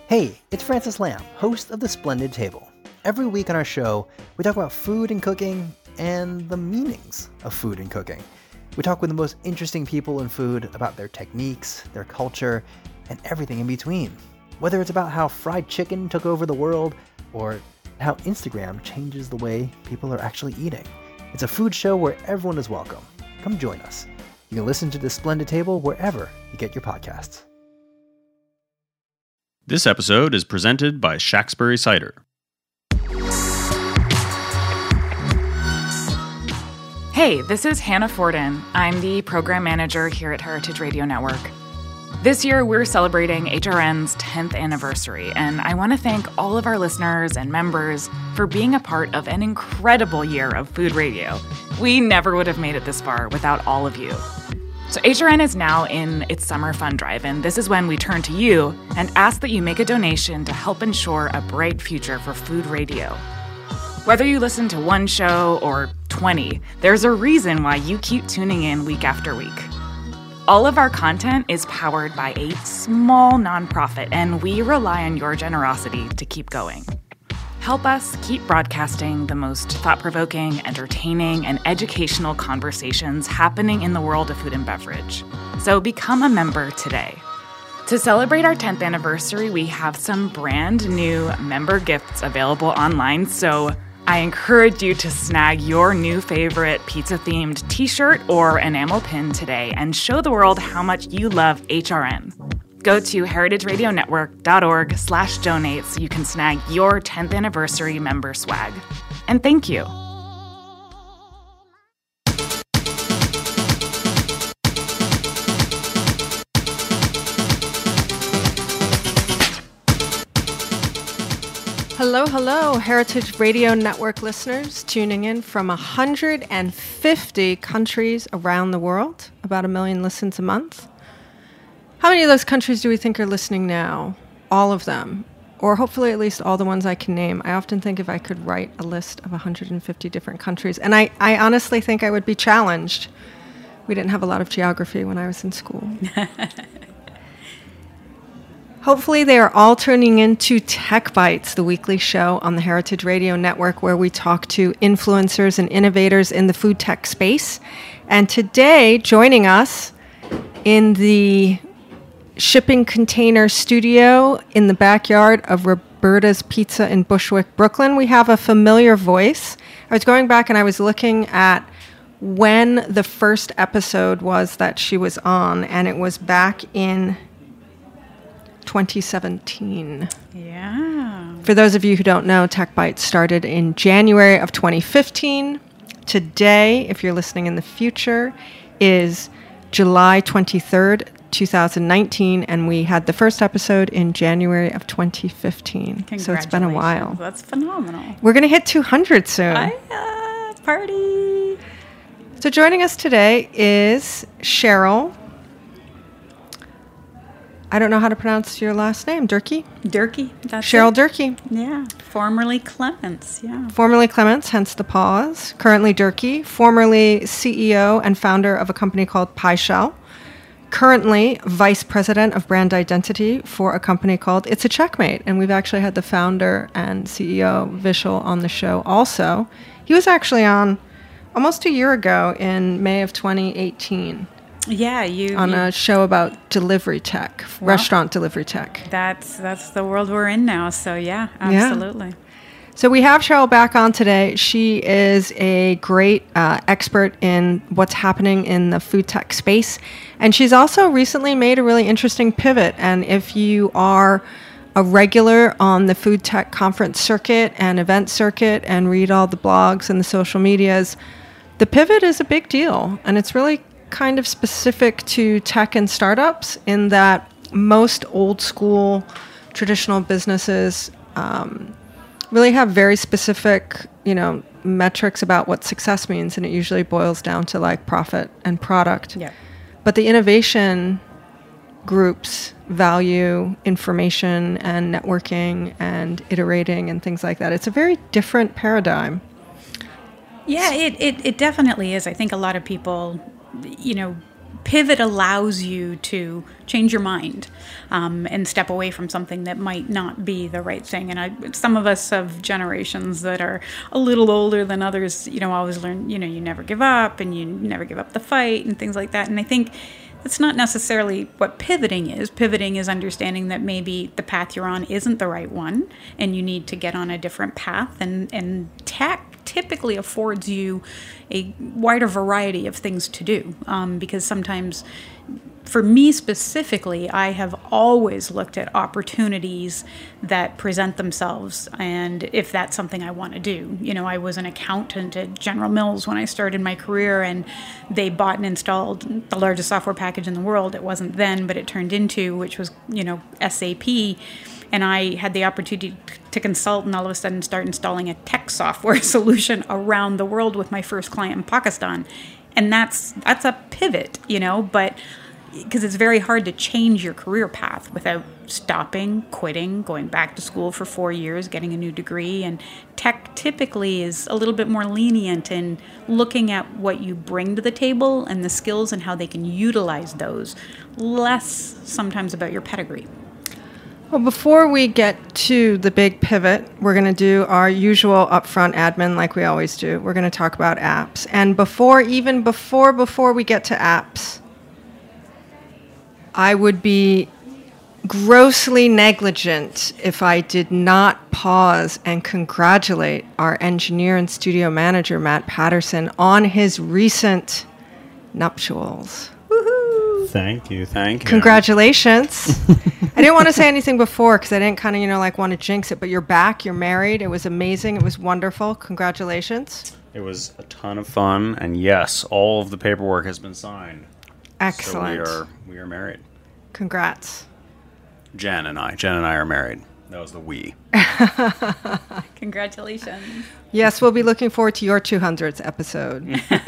Hey, it's Francis Lamb, host of The Splendid Table. Every week on our show, we talk about food and cooking and the meanings of food and cooking. We talk with the most interesting people in food about their techniques, their culture, and everything in between. Whether it's about how fried chicken took over the world or how Instagram changes the way people are actually eating. It's a food show where everyone is welcome. Come join us. You can listen to The Splendid Table wherever you get your podcasts. This episode is presented by Shacksbury Cider. Hey, this is Hannah Forden. I'm the program manager here at Heritage Radio Network. This year, we're celebrating HRN's 10th anniversary, and I want to thank all of our listeners and members for being a part of an incredible year of food radio. We never would have made it this far without all of you. So HRN is now in its summer fund drive, and this is when we turn to you and ask that you make a donation to help ensure a bright future for food radio. Whether you listen to one show or 20, there's a reason why you keep tuning in week after week. All of our content is powered by a small nonprofit, and we rely on your generosity to keep going. Help us keep broadcasting the most thought-provoking, entertaining, and educational conversations happening in the world of food and beverage. So become a member today. To celebrate our 10th anniversary, we have some brand new member gifts available online, so I encourage you to snag your new favorite pizza-themed t-shirt or enamel pin today and show the world how much you love HRN. Go to heritageradionetwork.org/donate so you can snag your 10th anniversary member swag. And thank you. Hello, hello, Heritage Radio Network listeners tuning in from 150 countries around the world, about 1 million listens a month. How many of those countries do we think are listening now? All of them, or hopefully at least all the ones I can name. I often think if I could write a list of 150 different countries, and I honestly think I would be challenged. We didn't have a lot of geography when I was in school. Hopefully they are all tuning into Tech Bites, the weekly show on the Heritage Radio Network where we talk to influencers and innovators in the food tech space. And today, joining us in the shipping container studio in the backyard of Roberta's Pizza in Bushwick, Brooklyn, we have a familiar voice. I was going back and I was looking at when the first episode was that she was on, and it was back in 2017. Yeah. For those of you who don't know, Tech Bites started in January of 2015. Today, if you're listening in the future, is July 23rd, 2019, and we had the first episode in January of 2015. So it's been a while. That's phenomenal. We're going to hit 200 soon. Party. So joining us today is Cheryl. I don't know how to pronounce your last name. Durkee? Durkee. That's Cheryl it. Durkee. Yeah. Formerly Clements. Yeah. Formerly Clements, hence the pause. Currently Durkee. Formerly CEO and founder of a company called PieShell. Currently vice president of brand identity for a company called It's a Checkmate. And we've actually had the founder and CEO, Vishal, on the show also. He was actually on almost a year ago in May of 2018. Yeah, on a show about delivery tech, restaurant delivery tech. That's the world we're in now. So yeah, absolutely. Yeah. So we have Cheryl back on today. She is a great expert in what's happening in the food tech space, and she's also recently made a really interesting pivot. And if you are a regular on the food tech conference circuit and event circuit and read all the blogs and the social medias, the pivot is a big deal, and it's really kind of specific to tech and startups in that most old school traditional businesses really have very specific, metrics about what success means, and it usually boils down to like profit and product. Yeah. But the innovation groups value information and networking and iterating and things like that. It's a very different paradigm. Yeah, it definitely is. I think a lot of people, pivot allows you to change your mind and step away from something that might not be the right thing. And some of us of generations that are a little older than others, always learn, you never give up and you never give up the fight and things like that. And I think that's not necessarily what pivoting is. Pivoting is understanding that maybe the path you're on isn't the right one and you need to get on a different path. And tech typically affords you a wider variety of things to do because sometimes, for me specifically, I have always looked at opportunities that present themselves and if that's something I want to do. I was an accountant at General Mills when I started my career, and they bought and installed the largest software package in the world. It wasn't then, but it turned into, which was, SAP. And I had the opportunity to consult and all of a sudden start installing a tech software solution around the world with my first client in Pakistan. And that's a pivot, but because it's very hard to change your career path without stopping, quitting, going back to school for 4 years, getting a new degree. And tech typically is a little bit more lenient in looking at what you bring to the table and the skills and how they can utilize those, less sometimes about your pedigree. Well, before we get to the big pivot, we're going to do our usual upfront admin like we always do. We're going to talk about apps. And before we get to apps, I would be grossly negligent if I did not pause and congratulate our engineer and studio manager, Matt Patterson, on his recent nuptials. Thank you. Congratulations. I didn't want to say anything before because I didn't kind of, want to jinx it, but you're back, you're married. It was amazing. It was wonderful. Congratulations. It was a ton of fun, and yes, all of the paperwork has been signed. Excellent. So we are married. Congrats. Jen and I are married. That was the we. Congratulations. Yes, we'll be looking forward to your 200th episode.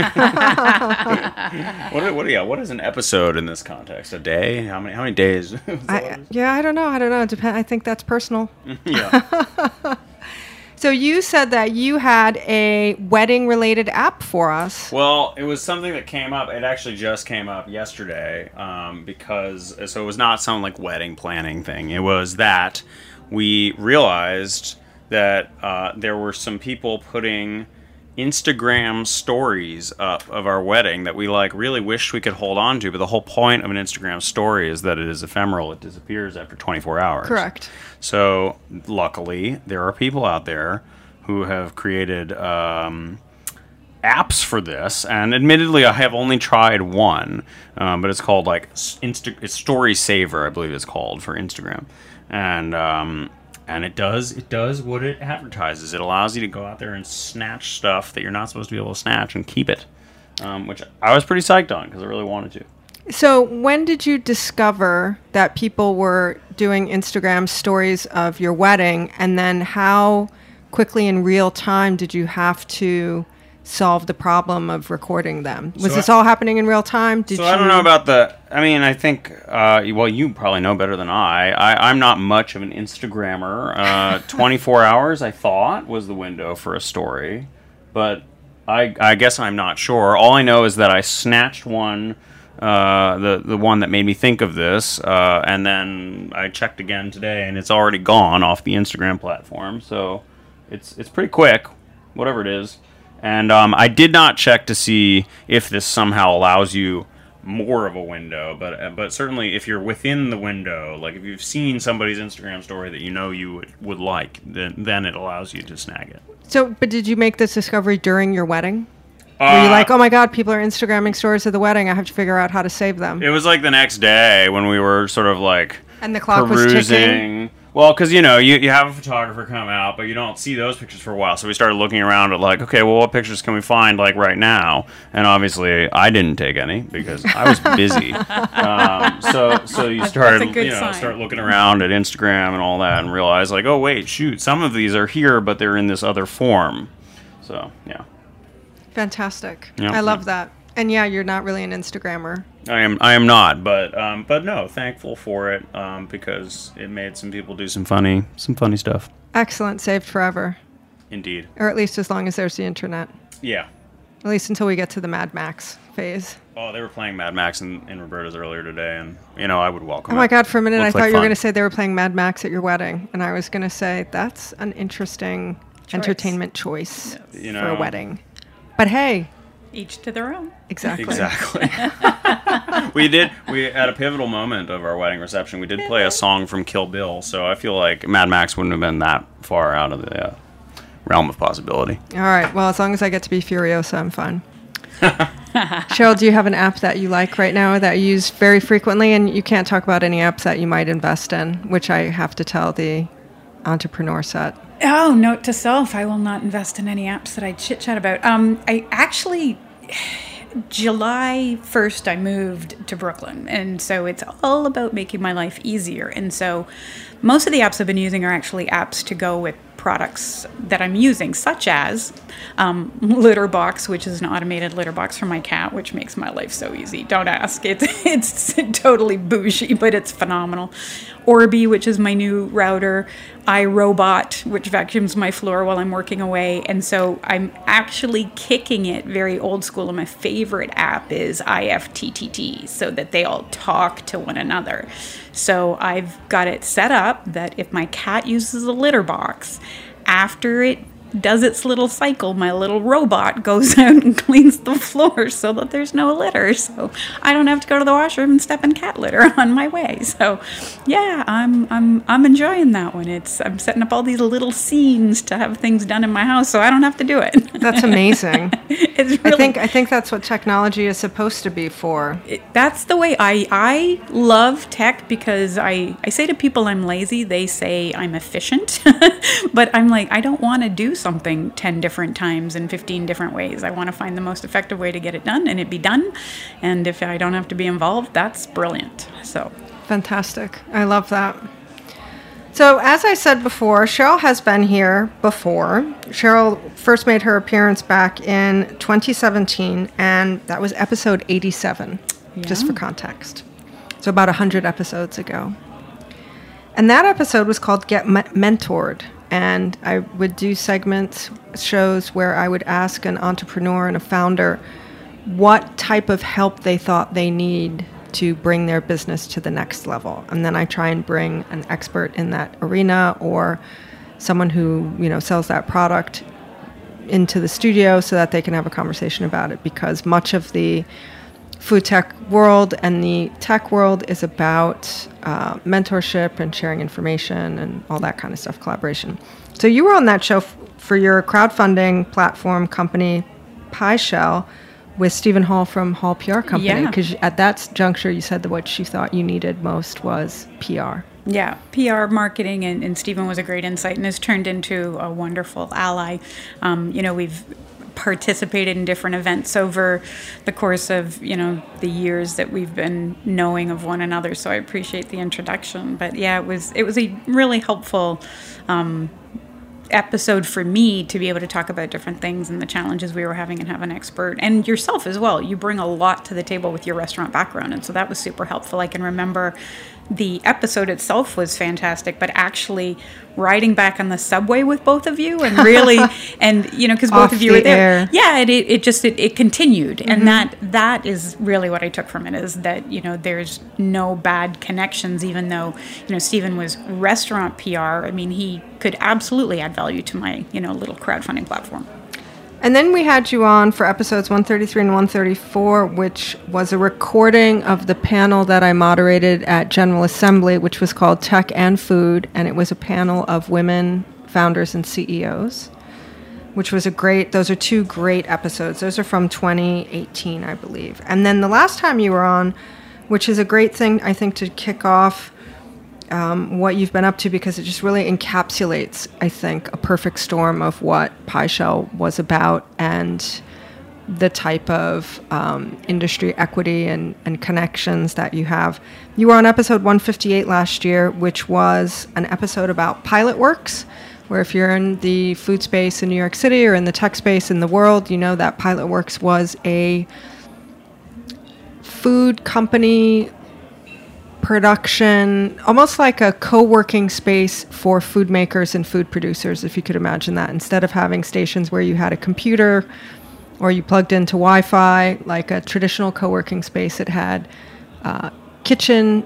What is an episode in this context? A day? How many days? I don't know. I think that's personal. Yeah. So you said that you had a wedding-related app for us. Well, it was something that came up. It actually just came up yesterday so it was not some wedding planning thing. It was that we realized that there were some people putting Instagram stories up of our wedding that we really wished we could hold on to, but the whole point of an Instagram story is that it is ephemeral. It disappears after 24 hours. Correct. So luckily there are people out there who have created apps for this, and admittedly I have only tried one, but it's called it's Story Saver, I believe it's called, for Instagram. And it does what it advertises. It allows you to go out there and snatch stuff that you're not supposed to be able to snatch and keep it, which I was pretty psyched on because I really wanted to. So when did you discover that people were doing Instagram stories of your wedding, and then how quickly in real time did you have to solve the problem of recording them? Was this all happening in real time? I don't know about I think, you probably know better than I'm not much of an Instagrammer. 24 hours, I thought, was the window for a story. But I guess I'm not sure. All I know is that I snatched one, the one that made me think of this, and then I checked again today, and it's already gone off the Instagram platform. So it's pretty quick, whatever it is. And I did not check to see if this somehow allows you more of a window, but certainly if you're within the window, if you've seen somebody's Instagram story that you would like, then it allows you to snag it. So, but did you make this discovery during your wedding? Were you oh my God, people are Instagramming stories of the wedding, I have to figure out how to save them? It was the next day when we were sort of and the clock perusing. Was ticking? Well, because, you have a photographer come out, but you don't see those pictures for a while. So we started looking around at okay, well, what pictures can we find right now? And obviously, I didn't take any because I was busy. So you started, start looking around at Instagram and all that and realize oh, wait, shoot, some of these are here, but they're in this other form. So, yeah. Fantastic. Yeah. I love that. And yeah, you're not really an Instagrammer. I am not, but no, thankful for it because it made some people do some funny stuff. Excellent, saved forever. Indeed. Or at least as long as there's the internet. Yeah. At least until we get to the Mad Max phase. Oh, they were playing Mad Max in Roberta's earlier today, and I would welcome it. Oh my God, for a minute I thought like you were fun. going to say they were playing Mad Max at your wedding. And I was going to say, that's an interesting entertainment choice for a wedding. But hey. Each to their own. Exactly. We at a pivotal moment of our wedding reception, we did play a song from Kill Bill, so I feel like Mad Max wouldn't have been that far out of the realm of possibility. All right. Well, as long as I get to be Furiosa, I'm fine. Cheryl, do you have an app that you like right now that you use very frequently? And you can't talk about any apps that you might invest in, which I have to tell the entrepreneur set. Oh, note to self, I will not invest in any apps that I chit-chat about. I actually... July 1st, I moved to Brooklyn, and so it's all about making my life easier. And so most of the apps I've been using are actually apps to go with products that I'm using, such as Litterbox, which is an automated litter box for my cat, which makes my life so easy. Don't ask. It's totally bougie, but it's phenomenal. Orbi, which is my new router. iRobot, which vacuums my floor while I'm working away. And so I'm actually kicking it very old school. And my favorite app is IFTTT, so that they all talk to one another. So I've got it set up that if my cat uses a litter box, after it does its little cycle, my little robot goes out and cleans the floor so that there's no litter. So I don't have to go to the washroom and step in cat litter on my way. So yeah, I'm enjoying that one. I'm setting up all these little scenes to have things done in my house so I don't have to do it. That's amazing. It's really, I think that's what technology is supposed to be for. That's the way I love tech, because I say to people I'm lazy, they say I'm efficient. But I'm like, I don't want to do something 10 different times in 15 different ways. I want to find the most effective way to get it done and it be done. And if I don't have to be involved, that's brilliant. So fantastic. I love that. So as I said before, Cheryl has been here before. Cheryl first made her appearance back in 2017, and that was episode 87, just for context. So about 100 episodes ago. And that episode was called Get Mentored. And I would do shows where I would ask an entrepreneur and a founder what type of help they thought they need to bring their business to the next level. And then I try and bring an expert in that arena or someone who, sells that product into the studio so that they can have a conversation about it, because much of the food tech world and the tech world is about mentorship and sharing information and all that kind of stuff, collaboration. So you were on that show for your crowdfunding platform company, PieShell, with Stephen Hall from Hall PR Company, because at that juncture you said that what you thought you needed most was PR. Yeah, PR, marketing, and Stephen was a great insight and has turned into a wonderful ally. We've participated in different events over the course of, the years that we've been knowing of one another. So I appreciate the introduction. But yeah, it was a really helpful episode for me to be able to talk about different things and the challenges we were having and have an expert, and yourself as well. You bring a lot to the table with your restaurant background, and so that was super helpful. I can remember the episode itself was fantastic, but actually riding back on the subway with both of you and really, and because both of you were there. Yeah, it continued. Mm-hmm. And that is really what I took from it, is that, there's no bad connections, even though, Stephen was restaurant PR. I mean, he could absolutely add value to my, little crowdfunding platform. And then we had you on for episodes 133 and 134, which was a recording of the panel that I moderated at General Assembly, which was called Tech and Food. And it was a panel of women founders and CEOs, which was those are two great episodes. Those are from 2018, I believe. And then the last time you were on, which is a great thing, I think, to kick off what you've been up to, because it just really encapsulates, I think, a perfect storm of what PieShell was about and the type of industry equity and connections that you have. You were on episode 158 last year, which was an episode about Pilotworks, where if you're in the food space in New York City or in the tech space in the world, you know that Pilotworks was a food company production, almost like a co-working space for food makers and food producers, if you could imagine that. Instead of having stations where you had a computer or you plugged into Wi-Fi, like a traditional co-working space. It had kitchen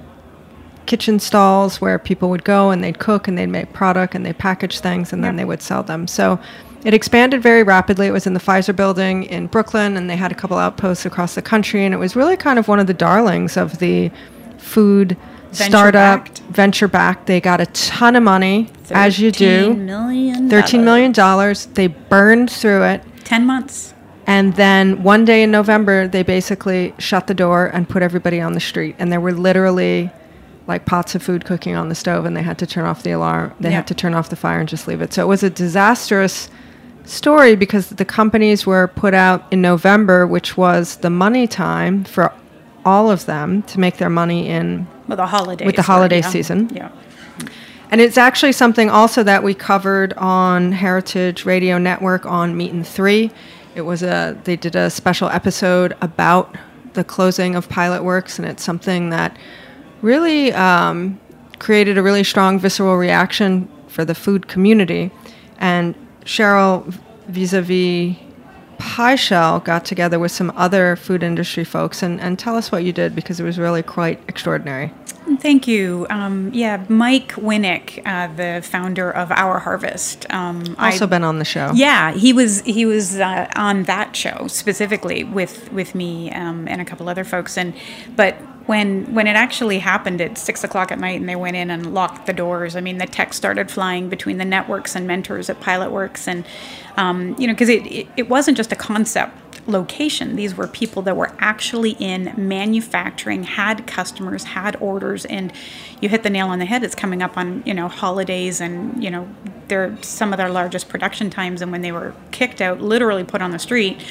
stalls where people would go and they'd cook and they'd make product and they'd package things and then they would sell them. So it expanded very rapidly. It was in the Pfizer building in Brooklyn, and they had a couple outposts across the country, and it was really kind of one of the darlings of the food startup, venture-backed. They got a ton of money, as you do. $13 million. They burned through it. 10 months. And then one day in November, they basically shut the door and put everybody on the street. And there were literally like pots of food cooking on the stove, and they had to turn off the alarm. They had to turn off the fire and just leave it. So it was a disastrous story because the companies were put out in November, which was the money time for all of them to make their money in with the holiday season. Yeah. And it's actually something also that we covered on Heritage Radio Network on Meat and 3. It was they did a special episode about the closing of Pilot Works, and it's something that really created a really strong visceral reaction for the food community. And Cheryl, vis-a-vis PieShell, got together with some other food industry folks and tell us what you did, because it was really quite extraordinary. Thank you. Mike Winnick, the founder of Our Harvest, also been on the show. Yeah, he was on that show specifically with me and a couple other folks. But when it actually happened at 6:00 at night and they went in and locked the doors, I mean, the text started flying between the networks and mentors at Pilotworks, and because it wasn't just a concept location. These were people that were actually in manufacturing, had customers, had orders, and you hit the nail on the head. It's coming up on holidays, and they're some of their largest production times. And when they were kicked out, literally put on the street,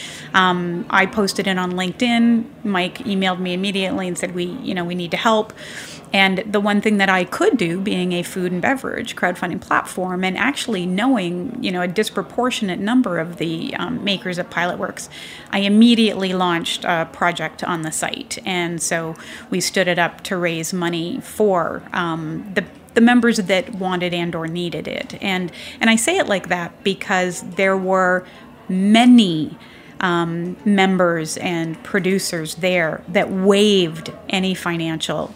I posted it on LinkedIn. Mike emailed me immediately and said we need to help. And the one thing that I could do, being a food and beverage crowdfunding platform, and actually knowing, a disproportionate number of the makers at Pilotworks, I immediately launched a project on the site. And so we stood it up to raise money for the members that wanted and or needed it. And I say it like that because there were many members and producers there that waived any financial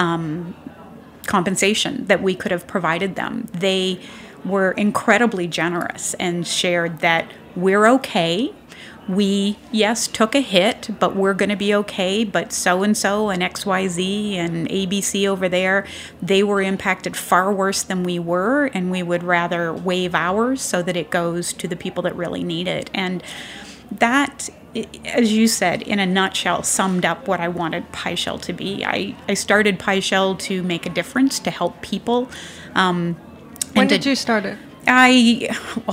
compensation that we could have provided them. They were incredibly generous and shared that we're okay. We, yes, took a hit, but we're going to be okay. But so-and-so and XYZ and ABC over there, they were impacted far worse than we were, and we would rather waive ours so that it goes to the people that really need it. And that, as you said, in a nutshell, summed up what I wanted PieShell to be. I started PieShell to make a difference, to help people. When did you start it? I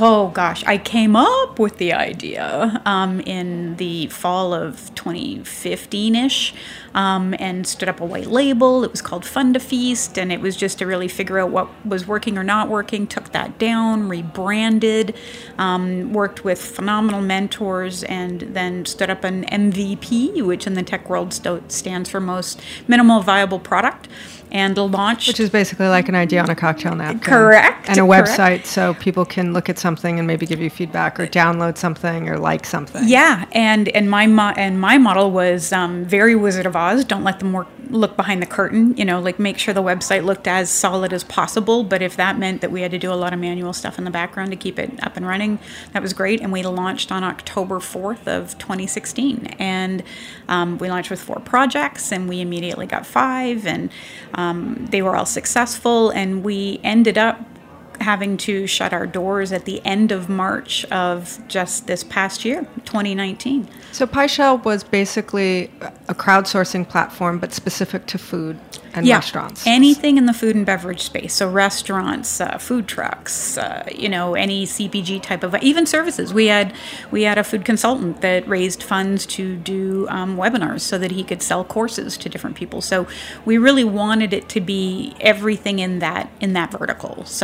came up with the idea in the fall of 2015-ish and stood up a white label. It was called Fund a Feast, and it was just to really figure out what was working or not working, took that down, rebranded, worked with phenomenal mentors, and then stood up an MVP, which in the tech world stands for Most Minimal Viable Product. And launched, which is basically like an idea on a cocktail napkin. Correct. And a website so people can look at something and maybe give you feedback or download something or like something. Yeah, and my model was very Wizard of Oz. Don't let them look behind the curtain. Make sure the website looked as solid as possible. But if that meant that we had to do a lot of manual stuff in the background to keep it up and running, that was great. And we launched on October 4th of 2016, and we launched with 4 projects, and we immediately got 5, and they were all successful, and we ended up having to shut our doors at the end of March of just this past year, 2019. So PieShell was basically a crowdsourcing platform, but specific to food and restaurants. Anything in the food and beverage space. So restaurants, food trucks, any CPG type of, even services. We had a food consultant that raised funds to do webinars so that he could sell courses to different people. So we really wanted it to be everything in that vertical. So which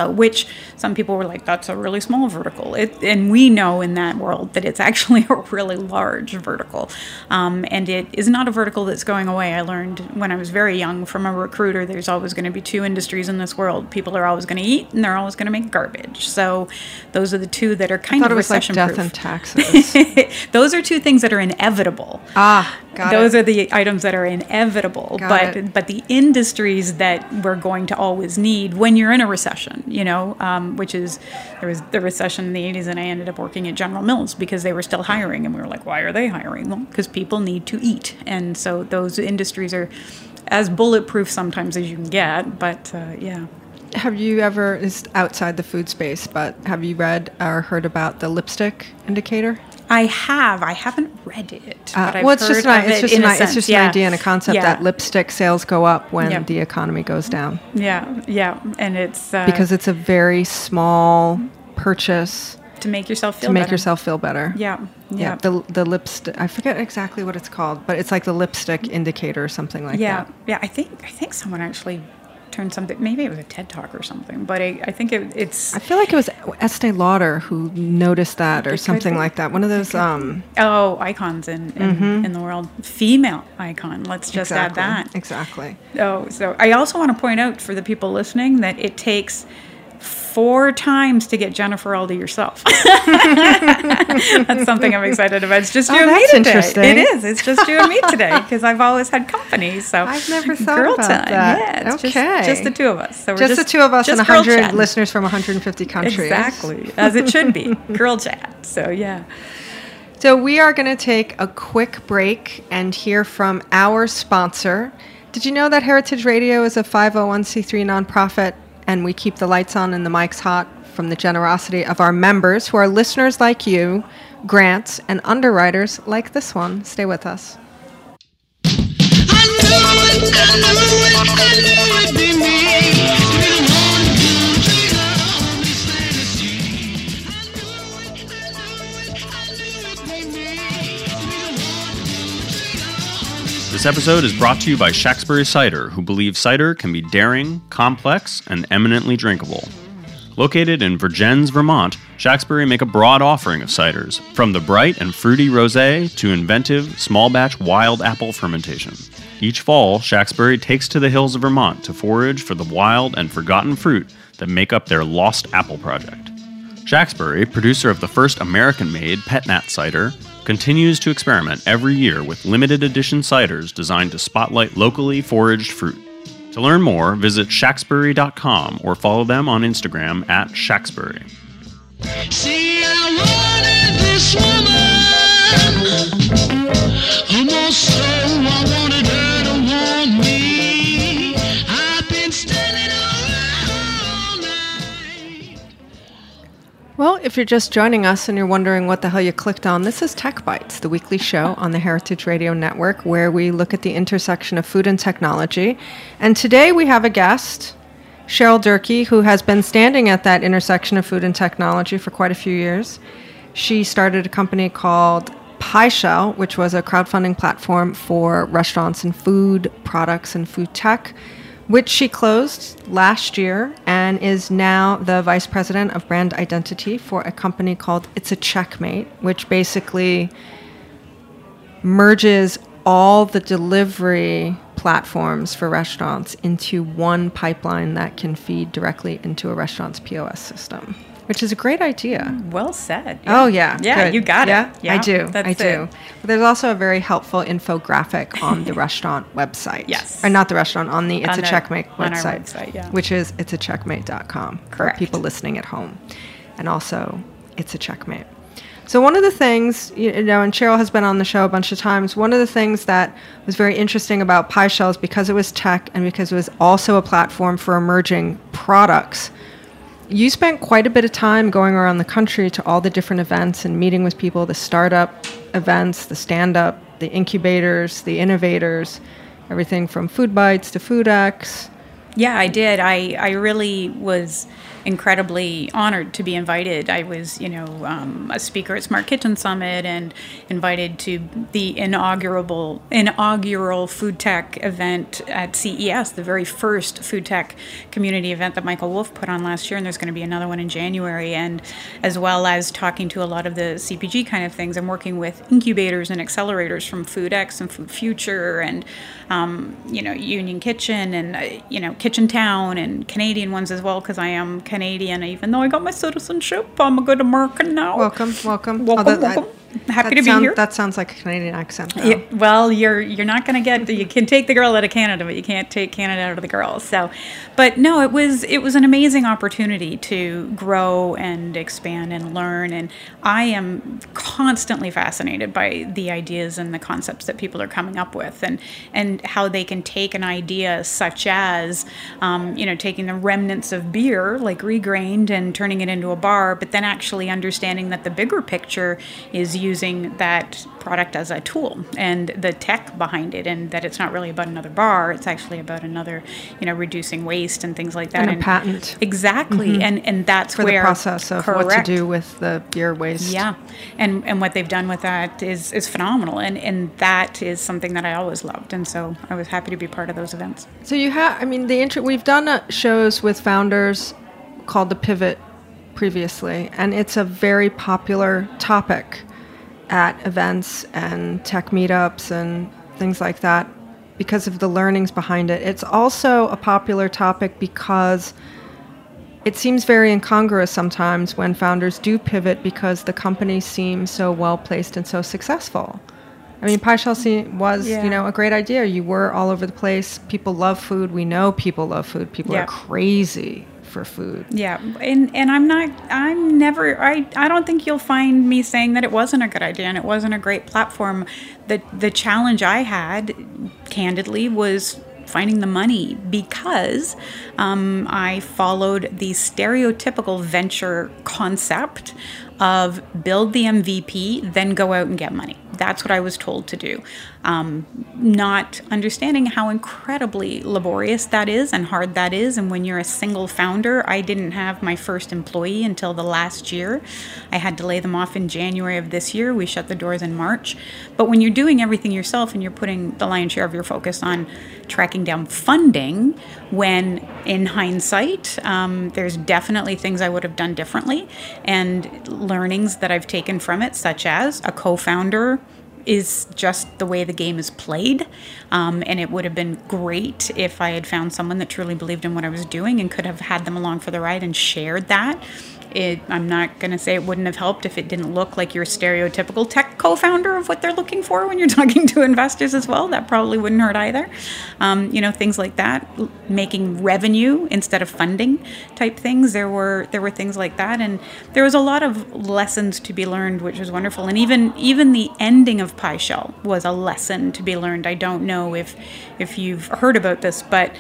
some people were like, that's a really small vertical. And we know in that world that it's actually a really large vertical. And it is not a vertical that's going away. I learned when I was very young from a recruiter, there's always going to be two industries in this world. People are always going to eat and they're always going to make garbage. So those are the two that are kind of recession-proof. Death and taxes. Those are two things that are inevitable. Those are the items that are inevitable. But the industries that we're going to always need when you're in a recession, which is, there was the recession in the 80s and I ended up working at General Mills because they were still hiring and we were like, why are they hiring? Well, because people need to eat. And so those industries are as bulletproof sometimes as you can get, but yeah. Have you ever, it's outside the food space, but have you read or heard about the lipstick indicator? I haven't read it. But I've it's heard just, of it's it just, in a it's sense. just an idea and a concept that lipstick sales go up when Yep. the economy goes down. Yeah. And it's... because it's a very small purchase to make yourself feel to make better. yourself feel better. Yeah. The lipstick, I forget exactly what it's called, but it's like the lipstick indicator or something like that. Yeah. I think someone actually turned something, maybe it was a TED Talk or something, but I think it's... I feel like it was Estee Lauder who noticed that or something like that. One of those... icons in the world. Female icon. Let's just add that. Exactly. So I also want to point out for the people listening that it takes 4 times to get Jennifer all to yourself. That's something I'm excited about. It's just you and me that's today. interesting. It is. It's just you and me today because I've always had company. So I've never thought girl about time. that. Yeah, it's Okay. just the two of us. So we're Just the two of us and just girl 100 chatting. listeners from 150 countries. Exactly, as it should be. Girl chat. So yeah. So we are going to take a quick break and hear from our sponsor. Did you know that Heritage Radio is a 501c3 nonprofit and we keep the lights on and the mics hot from the generosity of our members who are listeners like you, grants, and underwriters like this one? Stay with us. This episode is brought to you by Shacksbury Cider, who believe cider can be daring, complex, and eminently drinkable. Located in Vergennes, Vermont, Shacksbury make a broad offering of ciders, from the bright and fruity rosé to inventive, small-batch wild apple fermentation. Each fall, Shacksbury takes to the hills of Vermont to forage for the wild and forgotten fruit that make up their Lost Apple Project. Shacksbury, producer of the first American-made Pet Nat cider, continues to experiment every year with limited edition ciders designed to spotlight locally foraged fruit. To learn more, visit shacksbury.com or follow them on Instagram at Shacksbury. See, I wanted this woman, almost so I wanted her to want me. I've been standing around all night. Well, if you're just joining us and you're wondering what the hell you clicked on, this is Tech Bites, the weekly show on the Heritage Radio Network where we look at the intersection of food and technology. And today we have a guest, Cheryl Durkee, who has been standing at that intersection of food and technology for quite a few years. She started a company called PieShell, which was a crowdfunding platform for restaurants and food products and food tech, which she closed last year and is now the vice president of brand identity for a company called It's a Checkmate, which basically merges all the delivery platforms for restaurants into one pipeline that can feed directly into a restaurant's POS system, which is a great idea. Well said. Oh, yeah. Yeah, good. you got it. Yeah, Yeah, I do. that's I do. it. But there's also a very helpful infographic on the restaurant website. Yes. Or not the restaurant, on the It's On a the- Checkmate on our website. website, yeah. Which is it'sacheckmate.com for Correct. people listening at home. And also, It's a Checkmate. So one of the things, and Cheryl has been on the show a bunch of times, one of the things that was very interesting about PieShell is because it was tech and because it was also a platform for emerging products, you spent quite a bit of time going around the country to all the different events and meeting with people, the startup events, the stand-up, the incubators, the innovators, everything from Food Bites to FoodX. Yeah, I did. I really was incredibly honored to be invited. I was, a speaker at Smart Kitchen Summit and invited to the inaugural food tech event at CES, the very first food tech community event that Michael Wolff put on last year, and there's going to be another one in January, and as well as talking to a lot of the CPG kind of things. I'm working with incubators and accelerators from FoodX and Food Future and, Union Kitchen and, Kitchen Town and Canadian ones as well, because I am Canadian. Even though I got my citizenship, I'm a good American now. Welcome. Welcome. Happy to be here. That sounds like a Canadian accent, though. Yeah, well, you're not going to get. You can take the girl out of Canada, but you can't take Canada out of the girl. So, but no, it was an amazing opportunity to grow and expand and learn. And I am constantly fascinated by the ideas and the concepts that people are coming up with, and how they can take an idea such as, taking the remnants of beer, like regrained, and turning it into a bar, but then actually understanding that the bigger picture is using that product as a tool and the tech behind it, and that it's not really about another bar, it's actually about another, reducing waste and things like that. And a patent. Exactly. Mm-hmm. And that's for where the process of correct. What to do with the beer waste. Yeah. And what they've done with that is phenomenal. And that is something that I always loved. And so I was happy to be part of those events. So we've done shows with founders called The Pivot previously, and it's a very popular topic at events and tech meetups and things like that because of the learnings behind it. It's also a popular topic because it seems very incongruous sometimes when founders do pivot because the company seems so well placed and so successful. I mean, PieShell was, a great idea. You were all over the place. People love food. We know people love food. People are crazy for food. Yeah. And I don't think you'll find me saying that it wasn't a good idea and it wasn't a great platform. The challenge I had, candidly, was finding the money because I followed the stereotypical venture concept of build the MVP, then go out and get money. That's what I was told to do. Not understanding how incredibly laborious that is and hard that is. And when you're a single founder, I didn't have my first employee until the last year. I had to lay them off in January of this year. We shut the doors in March. But when you're doing everything yourself and you're putting the lion's share of your focus on tracking down funding, when in hindsight, there's definitely things I would have done differently and learnings that I've taken from it, such as a co-founder is just the way the game is played. And it would have been great if I had found someone that truly believed in what I was doing and could have had them along for the ride and shared that. I'm not going to say it wouldn't have helped if it didn't look like your stereotypical tech co-founder of what they're looking for when you're talking to investors as well. That probably wouldn't hurt either. Things like that, making revenue instead of funding type things. There were things like that, and there was a lot of lessons to be learned, which was wonderful. And even the ending of PieShell was a lesson to be learned. I don't know if you've heard about this, but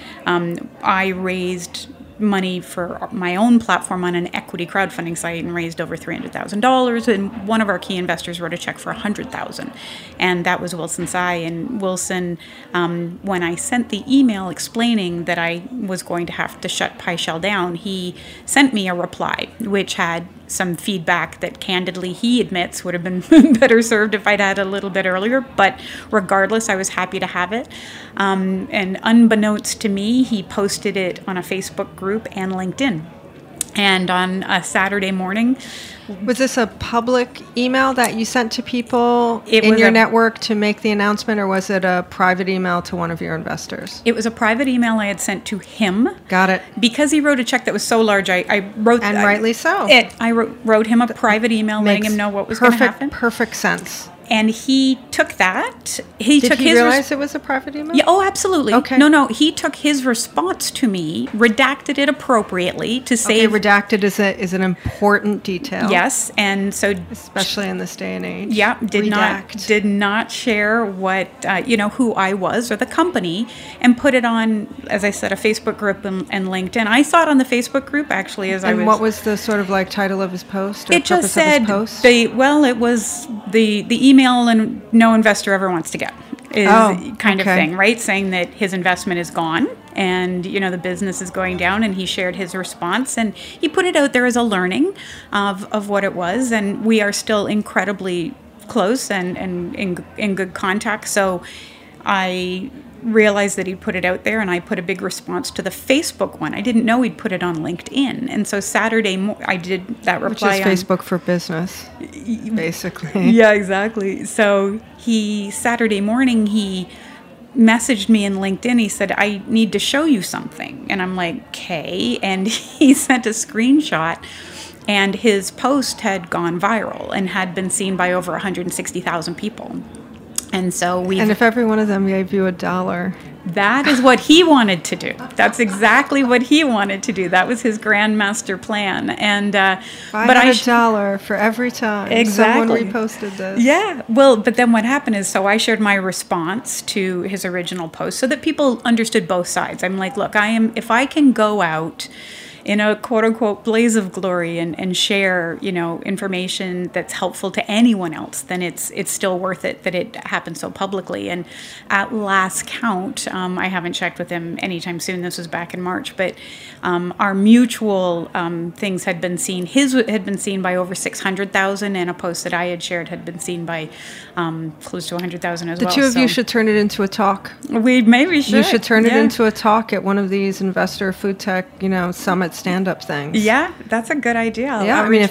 I raised money for my own platform on an equity crowdfunding site and raised over $300,000. And one of our key investors wrote a check for $100,000, and that was Wilson Tsai. And Wilson, when I sent the email explaining that I was going to have to shut PieShell down, he sent me a reply which had some feedback that candidly he admits would have been better served if I'd had a little bit earlier. But regardless, I was happy to have it. And unbeknownst to me, he posted it on a Facebook group and LinkedIn. And on a Saturday morning... Was this a public email that you sent to people in your network to make the announcement, or was it a private email to one of your investors? It was a private email I had sent to him. Got it. Because he wrote a check that was so large, I wrote... And rightly so. I wrote him a private email letting him know what was going to happen. Perfect sense. And he took that. Did he realize it was a private email? Yeah, oh, absolutely. Okay. No. He took his response to me, redacted it appropriately to save... Okay, redacted is an important detail. Yes, and so... Especially in this day and age. Yeah, did not share what, who I was or the company, and put it on, as I said, a Facebook group and LinkedIn. I saw it on the Facebook group, actually, as I was... And what was the sort of like title of his post? Or it just said, it was the email and no investor ever wants to get is kind of thing, right? Saying that his investment is gone and the business is going down, and he shared his response, and he put it out there as a learning of what it was, and we are still incredibly close and in good contact. So I realized that he'd put it out there, and I put a big response to the Facebook one. I didn't know he'd put it on LinkedIn, and so Saturday I did that reply, which is Facebook for business, basically. Yeah, exactly. So Saturday morning he messaged me in LinkedIn. He said, "I need to show you something," and I'm like, "Okay," and he sent a screenshot. And his post had gone viral and had been seen by over 160,000 people. And so And if every one of them gave you $1. That is what he wanted to do. That's exactly what he wanted to do. That was his grand master plan. And but $1 for every time someone reposted this. Yeah. Well, but then what happened is, so I shared my response to his original post so that people understood both sides. I'm like, look, if I can go out in a quote-unquote blaze of glory and share, information that's helpful to anyone else, then it's still worth it that it happened so publicly. And at last count, I haven't checked with him anytime soon. This was back in March, but our mutual things had been seen. His had been seen by over 600,000, and a post that I had shared had been seen by close to 100,000 as well. The two of you should turn it into a talk. We maybe should. You should turn it into a talk at one of these investor food tech, summit stand-up things. Yeah, that's a good idea. I mean,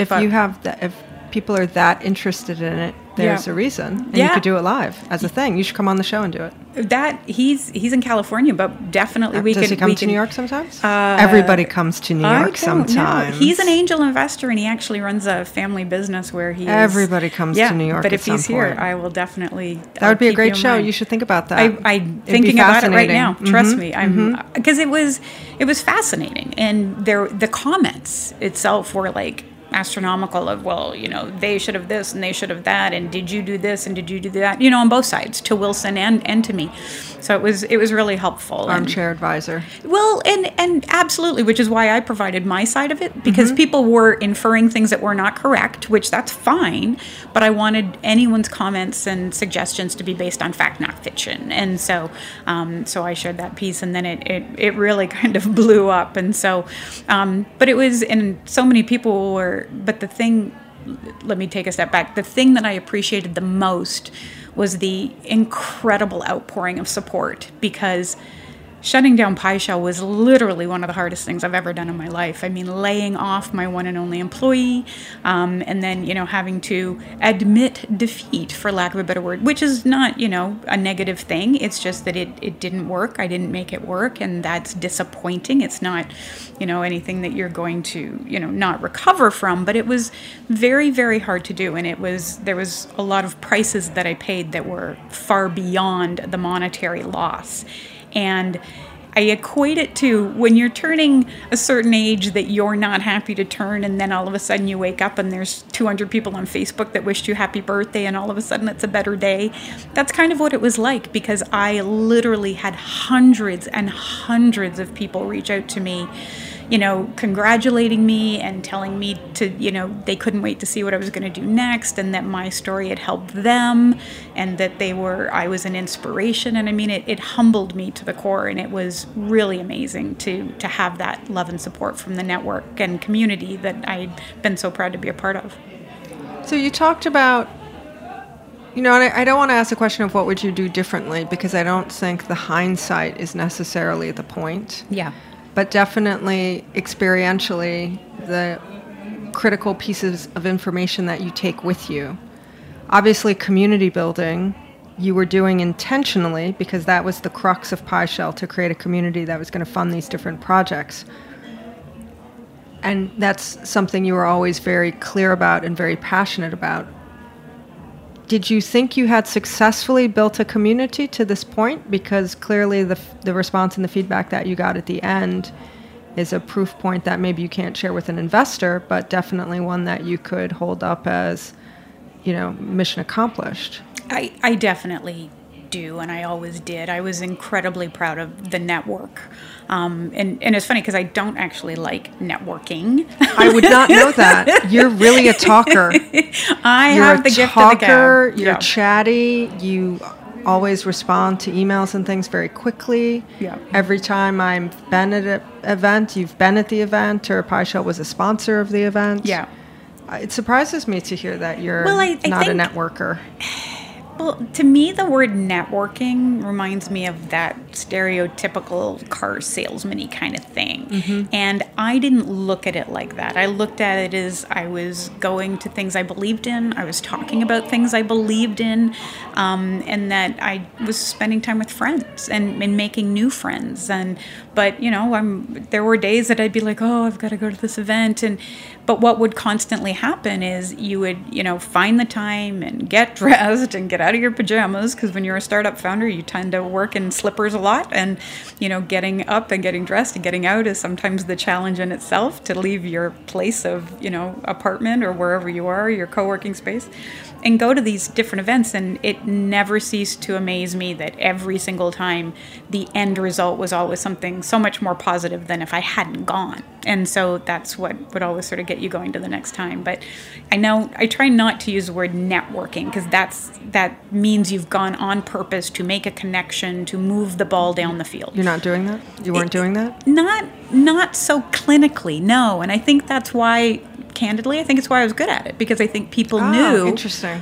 if people are that interested in it, there's a reason, and you could do it live as a thing. You should come on the show and do it. He's in California, but definitely we can. Does he come to New York sometimes? Everybody comes to New York sometimes. No. He's an angel investor, and he actually runs a family business where he. Everybody comes to New York. But if he's here, point. I will definitely. That would be a great show. You should think about that. I'm thinking about it right now. Trust me, because it was fascinating, and the comments itself were like astronomical of, well, they should have this and they should have that, and did you do this and did you do that, on both sides, to Wilson and to me. So it was really helpful. Armchair advisor. Well, and absolutely, which is why I provided my side of it, because people were inferring things that were not correct, which that's fine, but I wanted anyone's comments and suggestions to be based on fact, not fiction. And so I shared that piece, and then it really kind of blew up. And so but it was, and so many people were, but the thing, let me take a step back. The thing that I appreciated the most was the incredible outpouring of support, because shutting down Pie Shell was literally one of the hardest things I've ever done in my life. I mean, laying off my one and only employee, and then, having to admit defeat, for lack of a better word, which is not, a negative thing. It's just that it didn't work. I didn't make it work, and that's disappointing. It's not, anything that you're going to, not recover from, but it was very, very hard to do. And there was a lot of prices that I paid that were far beyond the monetary loss. And I equate it to when you're turning a certain age that you're not happy to turn, and then all of a sudden you wake up and there's 200 people on Facebook that wished you happy birthday, and all of a sudden it's a better day. That's kind of what it was like, because I literally had hundreds and hundreds of people reach out to me, congratulating me and telling me to, they couldn't wait to see what I was going to do next, and that my story had helped them, and that I was an inspiration. And I mean, it humbled me to the core, and it was really amazing to have that love and support from the network and community that I'd been so proud to be a part of. So you talked about, and I don't want to ask the question of what would you do differently, because I don't think the hindsight is necessarily the point. Yeah. But definitely experientially, the critical pieces of information that you take with you. Obviously, community building, you were doing intentionally, because that was the crux of Pie Shell, to create a community that was going to fund these different projects. And that's something you were always very clear about and very passionate about. Did you think you had successfully built a community to this point? Because clearly the response and the feedback that you got at the end is a proof point that maybe you can't share with an investor, but definitely one that you could hold up as, mission accomplished. I definitely do, and I always did. I was incredibly proud of the network. And it's funny because I don't actually like networking. I would not know that. You're really a talker. I have the gift of the gab. You're chatty. You always respond to emails and things very quickly. Yeah. Every time I've been at an event, you've been at the event, or PieShell was a sponsor of the event. Yeah. It surprises me to hear that you're Well, I not a think- networker. Well, to me, the word networking reminds me of that stereotypical car salesman-y kind of thing. And I didn't look at it like that. I looked at it as I was going to things I believed in. I was talking about things I believed in, and that I was spending time with friends and making new friends. But you know, there were days that I'd be like, oh, I've got to go to this event, but what would constantly happen is you would, you know, find the time and get dressed and get out of your pajamas, because when you're a startup founder, you tend to work in slippers a lot, and you know, getting up and getting dressed and getting out is sometimes the challenge in itself, to leave your place of, you know, apartment or wherever you are, your co-working space, and go to these different events. And it never ceased to amaze me that every single time the end result was always something so much more positive than if I hadn't gone. And so that's what would always sort of get you going to the next time. But I try not to use the word networking, because that means you've gone on purpose to make a connection, to move the ball down the field. You're not doing that? You weren't doing that? Not so clinically, no. And I think that's why, candidly, I think it's why I was good at it, because I think people knew. Interesting.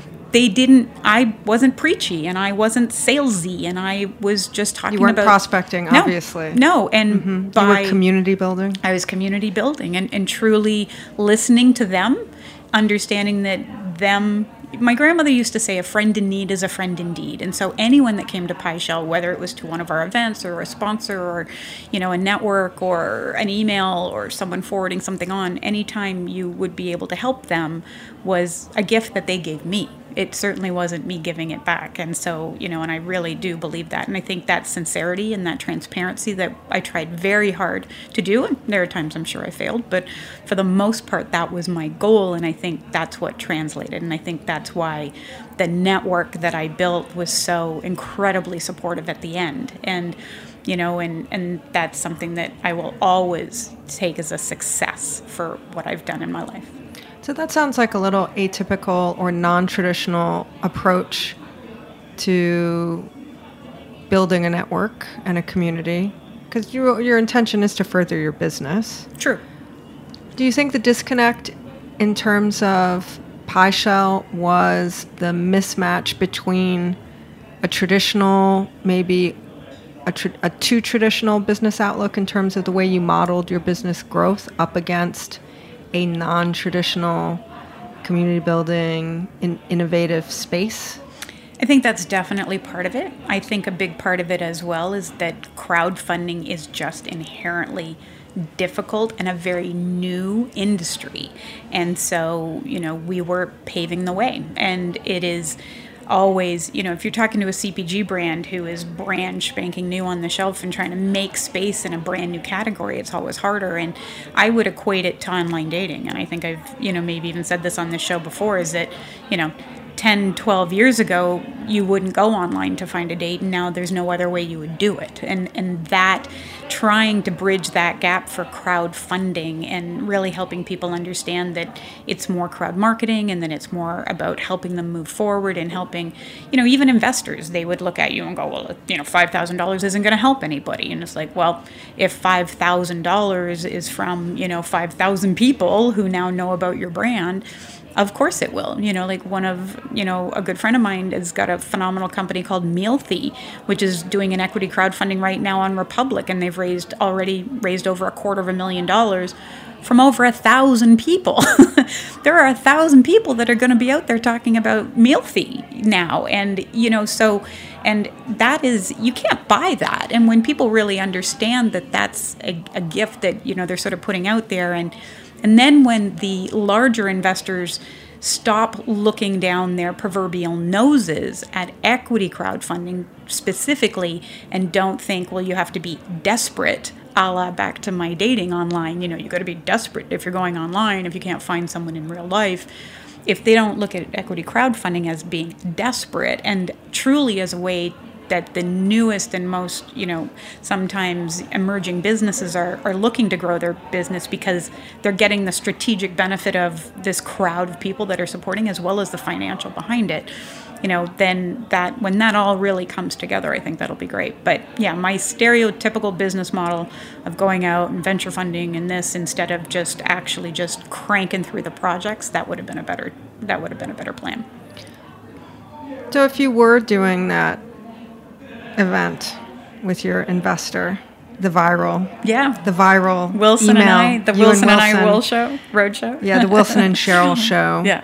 I wasn't preachy, and I wasn't salesy, and I was just talking about... You weren't prospecting, obviously. No, and You were community building? I was community building and truly listening to them, understanding that them... My grandmother used to say, a friend in need is a friend indeed. And so anyone that came to PieShell, whether it was to one of our events or a sponsor or, you know, a network or an email or someone forwarding something on, anytime you would be able to help them was a gift that they gave me. It certainly wasn't me giving it back. And so, you know, and I really do believe that. And I think that sincerity and that transparency that I tried very hard to do, and there are times I'm sure I failed, but for the most part, that was my goal. And I think that's what translated. And I think that's why the network that I built was so incredibly supportive at the end. And, you know, and that's something that I will always take as a success for what I've done in my life. So that sounds like a little atypical or non-traditional approach to building a network and a community, because your intention is to further your business. True. Do you think the disconnect in terms of PieShell was the mismatch between a traditional, maybe a too traditional business outlook in terms of the way you modeled your business growth up against a non-traditional community building, innovative space? I think that's definitely part of it. I think a big part of it as well is that crowdfunding is just inherently difficult and a very new industry. And so, you know, we were paving the way. And it is always, you know, if you're talking to a CPG brand who is brand spanking new on the shelf and trying to make space in a brand new category, it's always harder. And I would equate it to online dating. And I think I've, you know, maybe even said this on this show before, is that, you know, 10, 12 years ago, you wouldn't go online to find a date, and now there's no other way you would do it. And that, trying to bridge that gap for crowdfunding and really helping people understand that it's more crowd marketing and that it's more about helping them move forward and helping, you know, even investors, they would look at you and go, well, you know, $5,000 isn't going to help anybody. And it's like, well, if $5,000 is from, you know, 5,000 people who now know about your brand, of course it will. You know, like a good friend of mine has got a phenomenal company called Mealthy, which is doing an equity crowdfunding right now on Republic, and they've already raised over $250,000 from over 1,000 people. There are 1,000 people that are going to be out there talking about Mealthy now. And, you know, and that is, you can't buy that. And when people really understand that that's a gift that, you know, they're sort of putting out there, and then when the larger investors stop looking down their proverbial noses at equity crowdfunding specifically and don't think, well, you have to be desperate, a la back to my dating online, you know, you got to be desperate if you're going online, if you can't find someone in real life. If they don't look at equity crowdfunding as being desperate and truly as a way that the newest and most, sometimes emerging businesses are looking to grow their business because they're getting the strategic benefit of this crowd of people that are supporting, as well as the financial behind it. Then when that all really comes together, I think that'll be great. But yeah, my stereotypical business model of going out and venture funding and this instead of just actually just cranking through the projects, that would have been a better plan. So if you were doing that event with your investor, the viral Wilson email, and I, the Wilson and I roadshow. Yeah, the Wilson and Cheryl show. Yeah.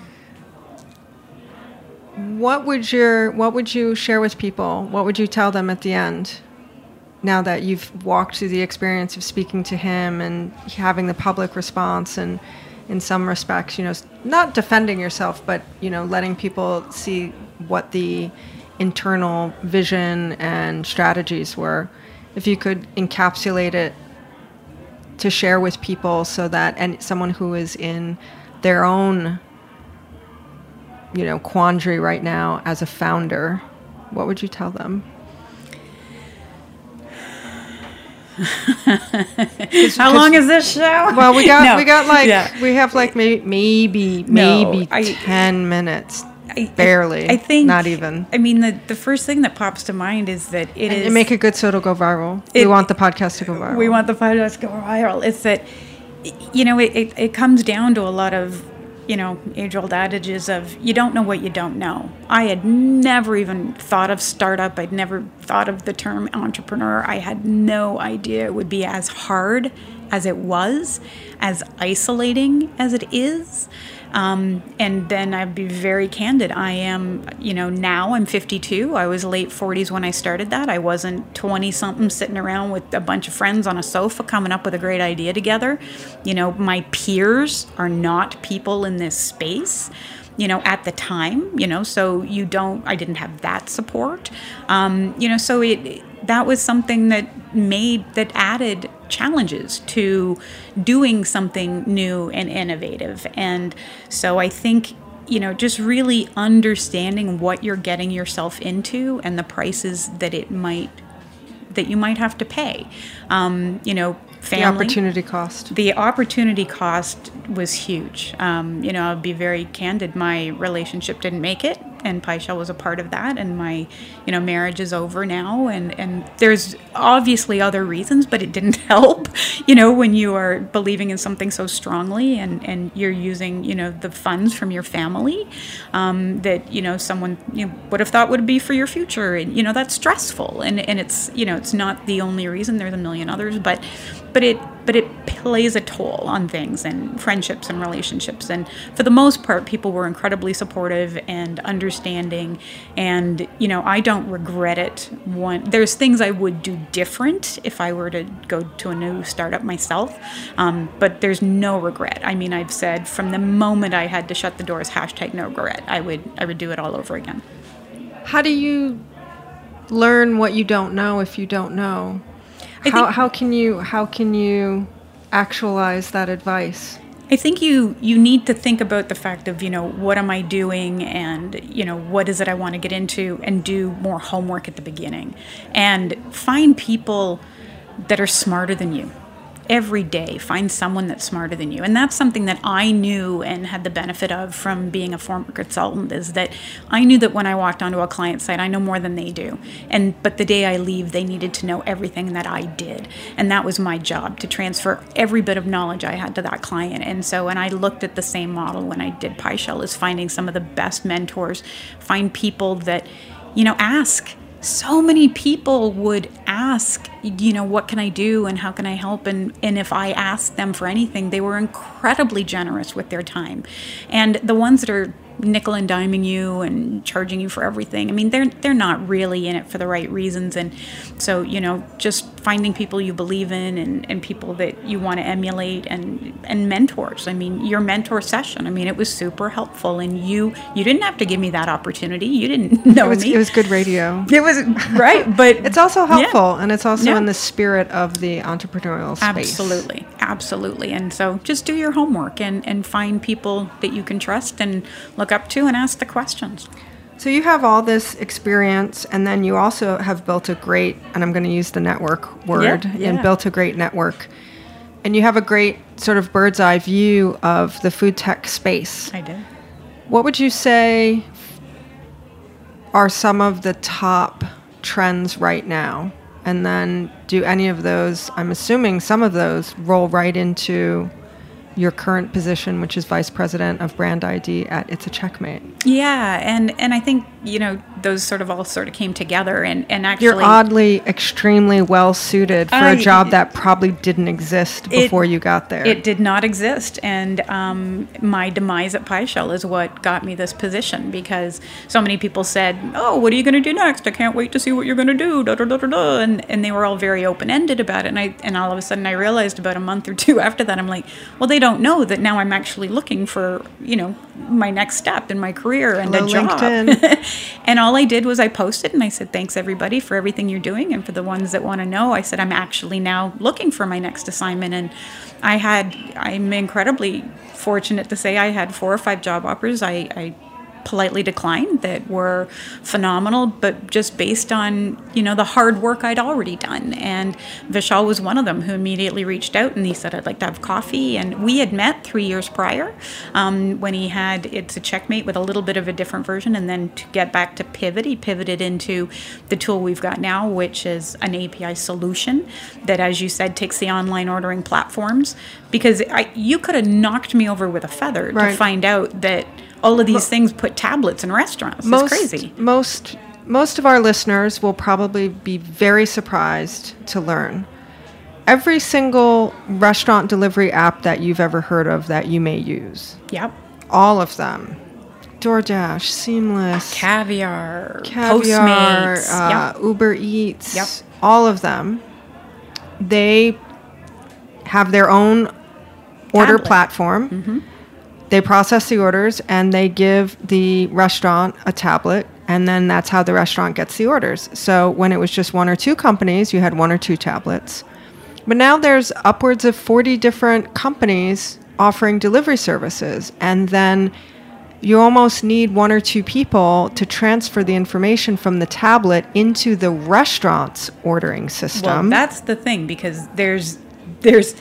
What would you share with people? What would you tell them at the end? Now that you've walked through the experience of speaking to him and having the public response, and in some respects, not defending yourself, but letting people see what the internal vision and strategies were. If you could encapsulate it to share with people, so that and someone who is in their own quandary right now as a founder, what would you tell them? How long is this show? Well, we have maybe 10 minutes. Barely. I think not even. I mean, the first thing that pops to mind is that and make it good so it'll go viral. We want the podcast to go viral. We want the podcast to go viral. It's that, it comes down to a lot of, age-old adages of you don't know what you don't know. I had never even thought of startup. I'd never thought of the term entrepreneur. I had no idea it would be as hard as it was, as isolating as it is. And then I'd be very candid. I am, now I'm 52. I was late 40s when I started that. I wasn't 20-something sitting around with a bunch of friends on a sofa coming up with a great idea together. My peers are not people in this space, at the time, so I didn't have that support. So that was something that added challenges to doing something new and innovative. And so I think, just really understanding what you're getting yourself into and the prices that you might have to pay. Family. The opportunity cost was huge. I'll be very candid. My relationship didn't make it, and PieShell was a part of that. And my, marriage is over now. And there's obviously other reasons, but it didn't help, when you are believing in something so strongly and you're using, the funds from your family that, someone would have thought would be for your future. And, that's stressful. And it's, it's not the only reason. There's a million others, but it plays a toll on things and friendships and relationships. And for the most part, people were incredibly supportive and understanding. And, I don't regret it. There's things I would do different if I were to go to a new startup myself. But there's no regret. I mean, I've said from the moment I had to shut the doors, #no regret, I would do it all over again. How do you learn what you don't know if you don't know? How can you actualize that advice? I think you need to think about the fact of, what am I doing, and, what is it I want to get into, and do more homework at the beginning and find people that are smarter than you. Every day, find someone that's smarter than you. And that's something that I knew and had the benefit of from being a former consultant, is that I knew that when I walked onto a client site, I know more than they do. But the day I leave, they needed to know everything that I did. And that was my job, to transfer every bit of knowledge I had to that client. And I looked at the same model when I did PieShell, is finding some of the best mentors, find people that, ask. So many people would ask, what can I do and how can I help? And if I asked them for anything, they were incredibly generous with their time. And the ones that are nickel and diming you and charging you for everything, I mean, they're not really in it for the right reasons. And so, just finding people you believe in and people that you want to emulate and mentors. I mean, your mentor session, I mean, it was super helpful. And you didn't have to give me that opportunity. You didn't know me. It was good radio. It was, right. But it's also helpful, and it's also in the spirit of the entrepreneurial space. Absolutely. And so just do your homework and find people that you can trust and look up to and ask the questions. So you have all this experience, and then you also have built a great, and I'm going to use the network word, and built a great network. And you have a great sort of bird's eye view of the food tech space. I did. What would you say are some of the top trends right now? And then do any of those, I'm assuming some of those, roll right into your current position, which is Vice President of Brand ID at It's a Checkmate? Yeah, and I think, those sort of all came together, and actually... You're oddly extremely well suited for a job that probably didn't exist before you got there. It did not exist, and my demise at PieShell is what got me this position, because so many people said, oh, what are you going to do next? I can't wait to see what you're going to do, da, da, da, da, da. And they were all very open-ended about it, and all of a sudden I realized about a month or two after that, I'm like, well, they don't know that now I'm actually looking for, my next step in my career and a job. LinkedIn. And all I did was I posted and I said, thanks everybody for everything you're doing. And for the ones that want to know, I said, I'm actually now looking for my next assignment. And I'm incredibly fortunate to say I had 4 or 5 job offers. I politely declined that were phenomenal, but just based on, the hard work I'd already done. And Vishal was one of them who immediately reached out and he said, I'd like to have coffee. And we had met 3 years prior when he had It's a Checkmate with a little bit of a different version. And then to get back to Pivot, he pivoted into the tool we've got now, which is an API solution that, as you said, takes the online ordering platforms. Because you could have knocked me over with a feather to find out that all of these things put tablets in restaurants. It's crazy. Most of our listeners will probably be very surprised to learn. Every single restaurant delivery app that you've ever heard of that you may use. Yep. All of them. DoorDash, Seamless. Caviar, Postmates. Uber Eats. Yep. All of them. They have their own order platform. Mm-hmm. They process the orders and they give the restaurant a tablet, and then that's how the restaurant gets the orders. So when it was just 1 or 2 companies, you had 1 or 2 tablets. But now there's upwards of 40 different companies offering delivery services, and then you almost need 1 or 2 people to transfer the information from the tablet into the restaurant's ordering system. Well, that's the thing, because having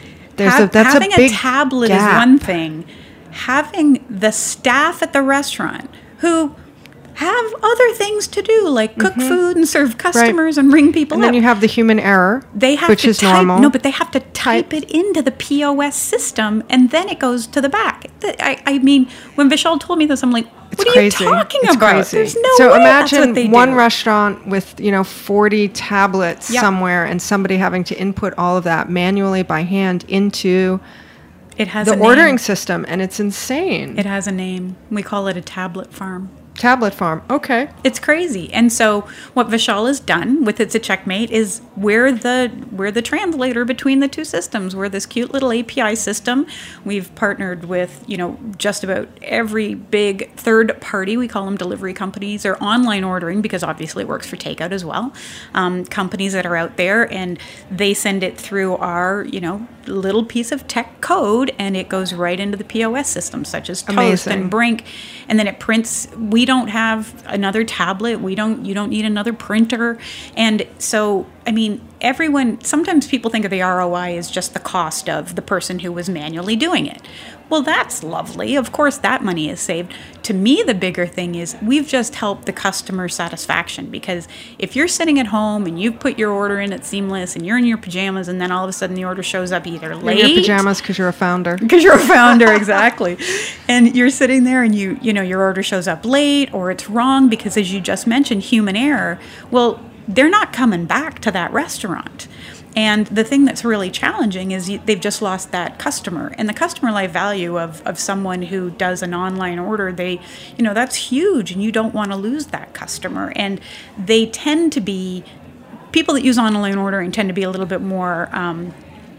a big tablet gap. is one thing. Having the staff at the restaurant who have other things to do, like cook food and serve customers and ring people and up. then you have the human error, which is type, normal. No, but they have to type it into the POS system, and then it goes to the back. I mean, when Vishal told me this, I'm like, what are you talking about? Crazy. There's no so way that's what they imagine do. one restaurant with 40 tablets somewhere, and somebody having to input all of that manually by hand into the ordering system, and it's insane. It has a name. We call it a tablet farm. Tablet farm. Okay. It's crazy. And so what Vishal has done with It's a Checkmate is we're the translator between the two systems. We're this cute little API system. We've partnered with, just about every big third party. We call them delivery companies or online ordering, because obviously it works for takeout as well. Companies that are out there, and they send it through our, little piece of tech code, and it goes right into the POS system, such as Toast and Brink. And then it prints. We don't have another tablet. You don't need another printer. And so, I mean, sometimes people think of the ROI as just the cost of the person who was manually doing it. Well, that's lovely. Of course, that money is saved. To me, the bigger thing is we've just helped the customer satisfaction, because if you're sitting at home and you put your order in at Seamless and you're in your pajamas, and then all of a sudden the order shows up either late. In your pajamas because you're a founder. Because you're a founder, exactly. And you're sitting there and your order shows up late, or it's wrong because, as you just mentioned, human error. Well, they're not coming back to that restaurant. And the thing that's really challenging is they've just lost that customer. And the customer life value of someone who does an online order, that's huge, and you don't want to lose that customer. And they tend to be, people that use online ordering tend to be a little bit more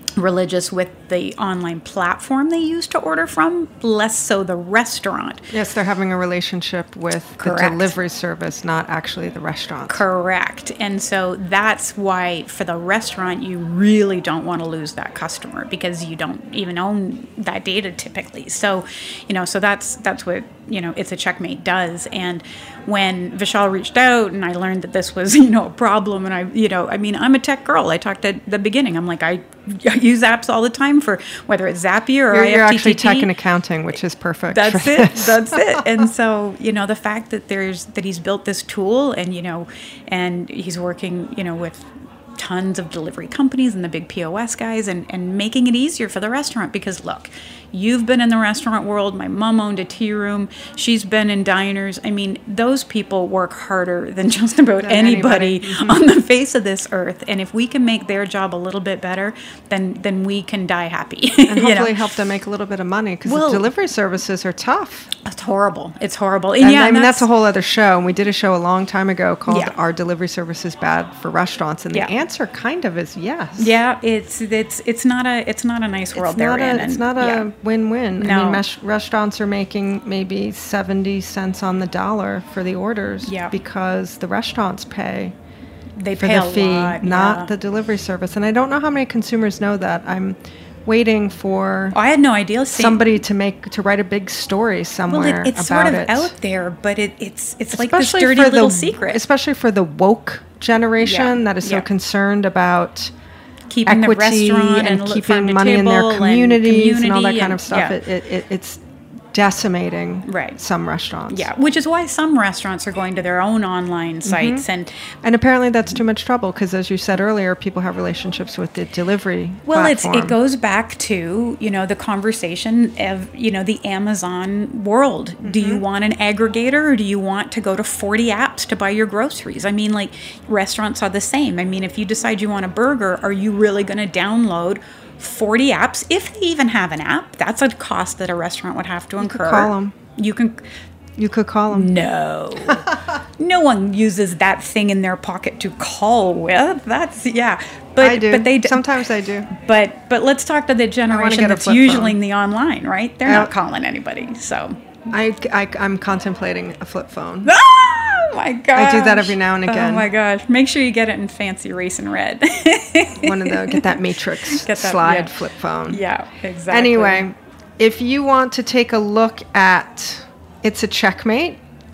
religious with the online platform they use to order from, less so the restaurant. Yes, they're having a relationship with the Correct. delivery service, not actually the restaurant. Correct. And so that's why for the restaurant, you really don't want to lose that customer because you don't even own that data typically. So, so that's what, It's a Checkmate does. And when Vishal reached out and I learned that this was, a problem, and I'm a tech girl. I talked at the beginning. I'm like, I use apps all the time for whether it's Zapier or You're actually IFTTT. tech and accounting, which is perfect. That's for it. this. That's it. And so, the fact that he's built this tool and, and he's working, with tons of delivery companies and the big POS guys and making it easier for the restaurant because look, you've been in the restaurant world. My mom owned a tea room. She's been in diners. I mean, those people work harder than just about anybody on the face of this earth. And if we can make their job a little bit better, then we can die happy. And hopefully help them make a little bit of money because the delivery services are tough. It's horrible. It's horrible. And I mean, that's a whole other show. And we did a show a long time ago called Are Delivery Services Bad for Restaurants? And the answer kind of is yes. Yeah, it's not a nice world they're in. It's not a win-win. No. I mean, restaurants are making maybe 70 cents on the dollar for the orders because the restaurants pay. They for pay the a fee, lot, not the delivery service. And I don't know how many consumers know that. I'm waiting for I had no idea. somebody to write a big story somewhere it's about sort of it. out there, but it's like this Especially dirty for little secret. Especially for the woke generation that is so concerned about keeping equity the restaurant and farm keeping to money in their table communities and all that community kind of stuff. yeah. It's decimating Right. some restaurants. Yeah, which is why some restaurants are going to their own online sites and apparently that's too much trouble because, as you said earlier, people have relationships with the delivery platform. it goes back to the conversation of the Amazon world. Do you want an aggregator or do you want to go to 40 apps to buy your groceries? I mean, like restaurants are the same. I mean, if you decide you want a burger, are you really going to download 40 apps, if they even have an app? That's a cost that a restaurant would have to incur. Call them. You could call them. No. No one uses that thing in their pocket to call with. That's But I do. But sometimes I do. But let's talk to the generation get a that's flip usually phone. in the online, right? They're not calling anybody. So I'm contemplating a flip phone. Oh my gosh. I do that every now and again. Oh my gosh. Make sure you get it in fancy race and red. Get that Matrix slide flip phone. Yeah, exactly. Anyway, if you want to take a look at It's a Checkmate,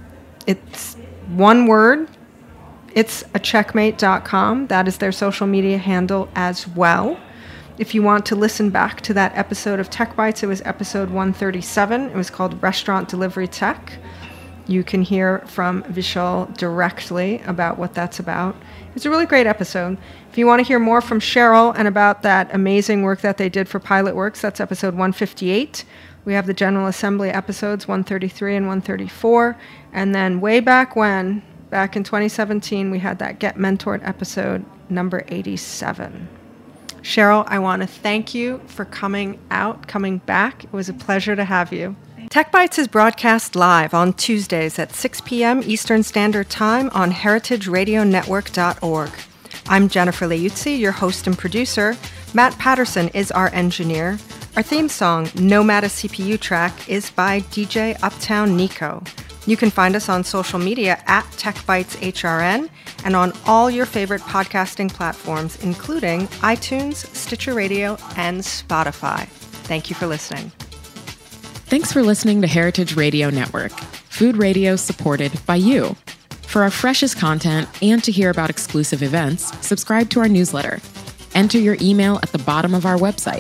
it's one word. It's a checkmate.com. That is their social media handle as well. If you want to listen back to that episode of Tech Bites, it was episode 137. It was called Restaurant Delivery Tech. You can hear from Vishal directly about what that's about. It's a really great episode. If you want to hear more from Cheryl and about that amazing work that they did for Pilotworks, that's episode 158. We have the General Assembly episodes 133 and 134. And then way back when, back in 2017, we had that Get Mentored episode number 87. Cheryl, I want to thank you for coming back. It was a pleasure to have you. Tech Bites is broadcast live on Tuesdays at 6 p.m. Eastern Standard Time on heritageradionetwork.org. I'm Jennifer Leuzzi, your host and producer. Matt Patterson is our engineer. Our theme song, Nomad a CPU Track, is by DJ Uptown Nico. You can find us on social media at TechBitesHRN and on all your favorite podcasting platforms, including iTunes, Stitcher Radio, and Spotify. Thank you for listening. Thanks for listening to Heritage Radio Network, food radio supported by you. For our freshest content and to hear about exclusive events, subscribe to our newsletter. Enter your email at the bottom of our website,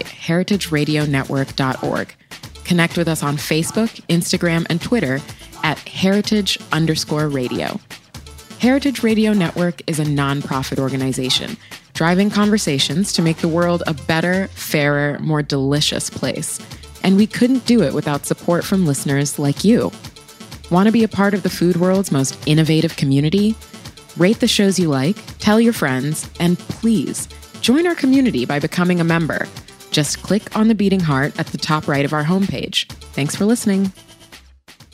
heritageradionetwork.org. Connect with us on Facebook, Instagram, and Twitter at heritage_radio. Heritage Radio Network is a nonprofit organization driving conversations to make the world a better, fairer, more delicious place. And we couldn't do it without support from listeners like you. Want to be a part of the food world's most innovative community? Rate the shows you like, tell your friends, and please join our community by becoming a member. Just click on the beating heart at the top right of our homepage. Thanks for listening.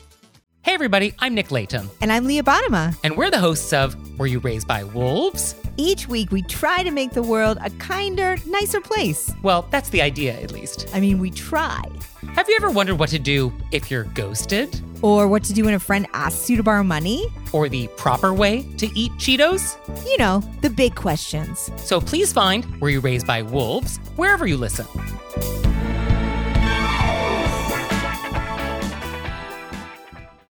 Hey everybody, I'm Nick Latham. And I'm Leah Bottima. And we're the hosts of Were You Raised by Wolves? Each week, we try to make the world a kinder, nicer place. Well, that's the idea, at least. I mean, we try. Have you ever wondered what to do if you're ghosted? Or what to do when a friend asks you to borrow money? Or the proper way to eat Cheetos? You know, the big questions. So please find Were You Raised by Wolves wherever you listen.